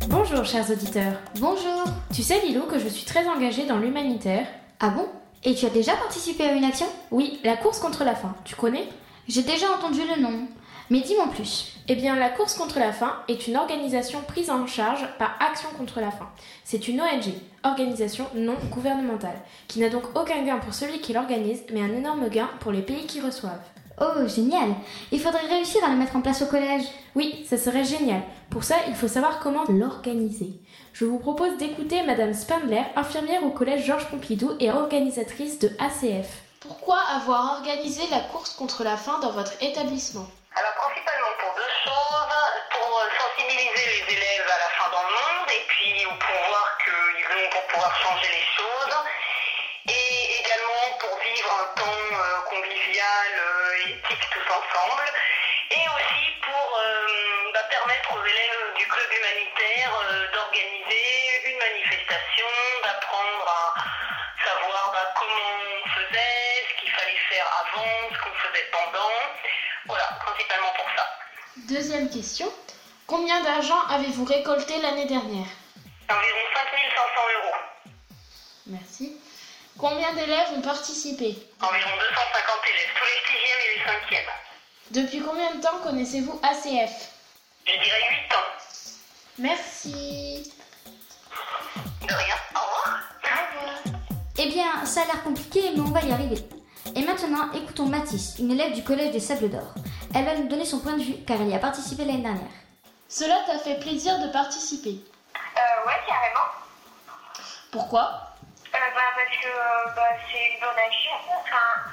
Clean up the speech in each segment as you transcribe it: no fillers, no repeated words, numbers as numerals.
Bonjour chers auditeurs. Bonjour. Tu sais Lilou que je suis très engagée dans l'humanitaire. Ah bon? Et tu as déjà participé à une action? Oui, la course contre la faim, tu connais? J'ai déjà entendu le nom, mais dis-moi en plus. Eh bien, la course contre la faim est une organisation prise en charge par Action contre la faim. C'est une ONG, organisation non gouvernementale, qui n'a donc aucun gain pour celui qui l'organise, mais un énorme gain pour les pays qui reçoivent. Oh, génial! Il faudrait réussir à la mettre en place au collège. Oui, ça serait génial. Pour ça, il faut savoir comment l'organiser. Je vous propose d'écouter Madame Spindler, infirmière au collège Georges Pompidou et organisatrice de ACF. Pourquoi avoir organisé la course contre la faim dans votre établissement? Alors principalement pour deux choses, pour sensibiliser les élèves à la faim dans le monde et puis pour voir pour pouvoir changer les choses et également pour vivre un temps convivial et éthique tous ensemble et aussi pour permettre aux élèves du club humanitaire d'organiser une manifestation, d'apprendre à savoir comment on faisait, ce qu'il fallait faire avant, ce qu'on faisait pendant. Voilà, principalement pour ça. Deuxième question. Combien d'argent avez-vous récolté l'année dernière? Environ 5 500 euros. Merci. Combien d'élèves ont participé? Environ 250 élèves, tous les 6e et les 5e. Depuis combien de temps connaissez-vous ACF? Je dirais 8 ans. Merci. De rien, au revoir. Au revoir. Eh bien, ça a l'air compliqué, mais on va y arriver. Et maintenant, écoutons Mathis, une élève du collège des Sables d'Or. Elle va nous donner son point de vue, car elle y a participé l'année dernière. Cela t'a fait plaisir de participer. Ouais, carrément. Pourquoi? Parce que c'est une bonne action. Enfin,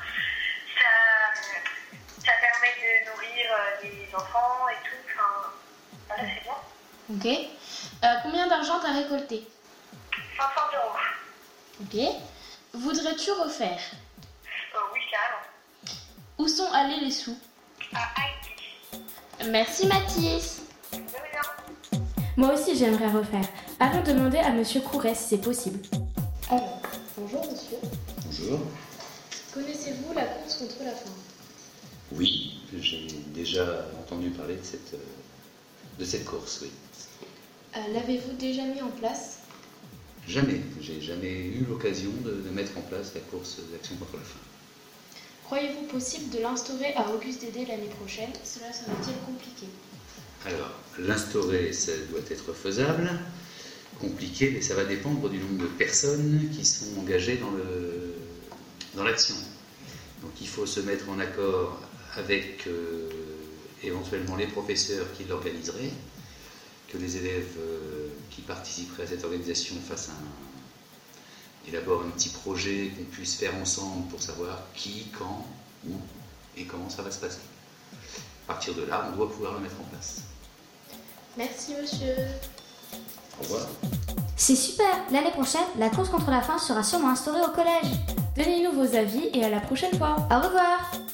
ça permet de nourrir les enfants et tout. Enfin, voilà, c'est bien. Ok. Combien d'argent t'as récolté? 500 euros. Ok. Voudrais-tu refaire? Oui, carrément. Où sont allés les sous? À Haïti. Merci Mathis. De rien. Moi aussi j'aimerais refaire. Allons demander à Monsieur Couret si c'est possible. Alors, bonjour monsieur. Bonjour. Connaissez-vous la course contre la faim? Oui, j'ai déjà entendu parler de cette course, oui. L'avez-vous déjà mis en place? Jamais, j'ai jamais eu l'occasion de mettre en place la course d'Action contre la faim. Croyez-vous possible de l'instaurer à Auguste Dédé l'année prochaine? Cela serait-il compliqué? Alors, l'instaurer, ça doit être faisable, compliqué, mais ça va dépendre du nombre de personnes qui sont engagées dans l'action. Donc il faut se mettre en accord avec éventuellement les professeurs qui l'organiseraient, que les élèves qui participeraient à cette organisation élaborent un petit projet qu'on puisse faire ensemble pour savoir qui, quand, où et comment ça va se passer. À partir de là, on doit pouvoir le mettre en place. Merci monsieur. Au revoir. C'est super! L'année prochaine, la course contre la faim sera sûrement instaurée au collège. Donnez-nous vos avis et à la prochaine fois. Au revoir!